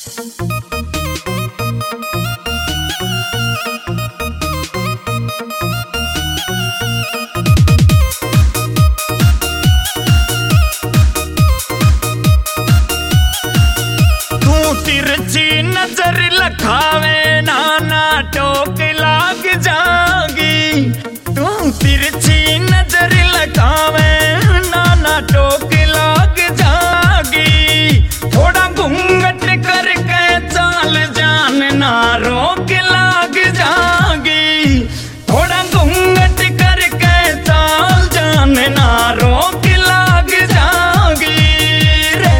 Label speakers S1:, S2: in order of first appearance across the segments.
S1: तिरछी नजर लखावे नाना टोक लाग जागी। तू तिरछी नजर लखावे नाना टोक लाग जागी। थोड़ा घूंघट करके चाल जान ना रोक लाग जागी। थोड़ा घूंघट करके चाल जान ना रोक लाग जागी रे।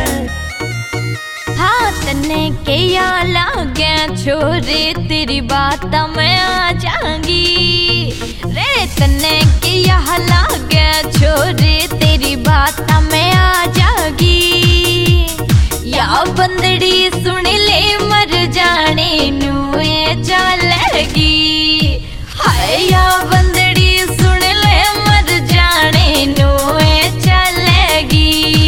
S2: तन्ने के या लागे छोरे तेरी बात मैं आ जाऊंगी रे। तन्ने के या लागे छोरे तेरी बात मैं आ जाऊंगी। या बंदड़ी सुन ले मर जाने नुए चलेगी। हाय या बंदड़ी सुन ले मर जाने नुए चलेगी।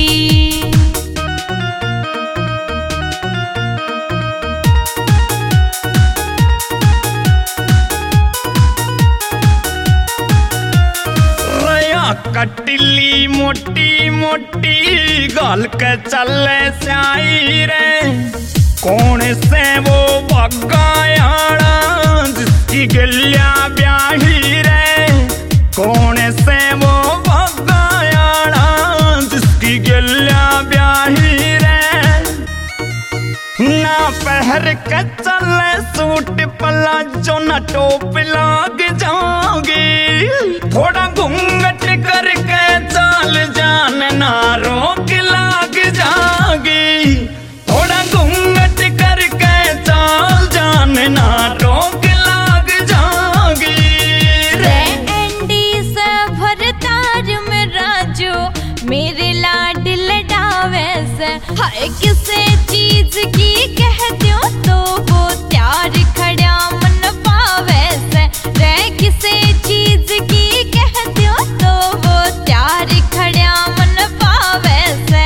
S1: कटिली मोटी मोटी गाल के चले स्याई रे। कौन से वो भगायाड़ा जिसकी गलिया ब्याही रे। कौन से वो भगायाड़ा जिसकी गलिया ब्याही रे। ना पहर के चले सूट पलाजो ना टोप लाग जाओगी। थोड़ा घूंघट करके चाल जान ना रोक लाग जागी। थोड़ा घूंघट करके चाल जान ना रोक लाग जागी
S2: रे। एंडी से भरतार में राजो मेरे लाड लडावे से। हाय किसे चीज की कहती हो तो वो त्यार खड़ा मन पावे से रे। किसे चीज की कहती हो तो वो त्यार खड़ा मन पावे से।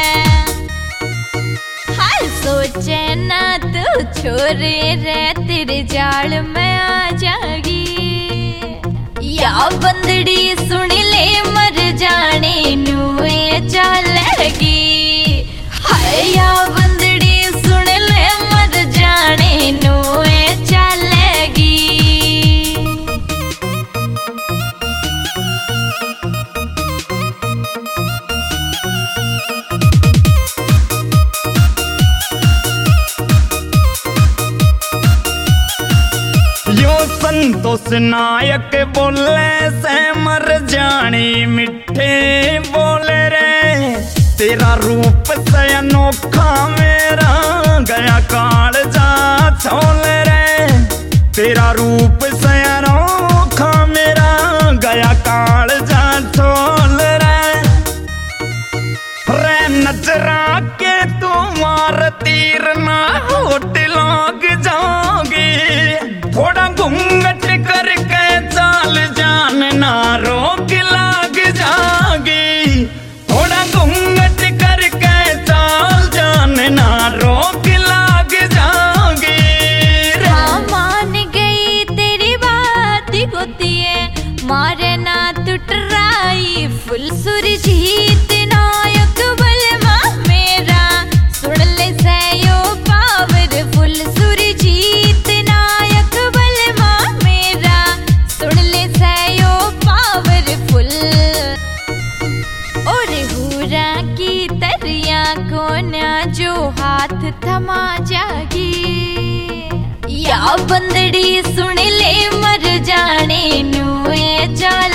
S2: हाय सोचे ना तू छोरे रे तेरे जाल में आ जागी। या बंदड़ी सुन ले मर जाने नुए चलेगी। हाय या बंदड़ी सुन ले मर जाने नुए चलेगी।
S1: यो संतोष नायक बोले से मर जानी मिठे बोले रे। तेरा रूप से अनोखा मेरा गया काल जा छोले रे। तेरा रूप से अनोखा मेरा गया काल जा छोले रे। रे नजरा के तुम्हार तीर ना होट लाग जाओगी। थोड़ा घूंघट करके चाल जान ना रोक लाग जागी। थोड़ा घूंघट करके चाल जान ना रोक लाग जागी रे।
S2: हाँ मान गई तेरी बात होती है मारे ना तू ट्राई। फुल सुरजीत नायक बलमा मेरा सुन ले सयो पावर। फुल सुरजीत नायक बलमा मेरा सुन ले सयो पावरफुल। और हुरा की तरिया को ना जो हाथ थमा जागी। या बंदड़ी सुन ले मर जाने नुए चल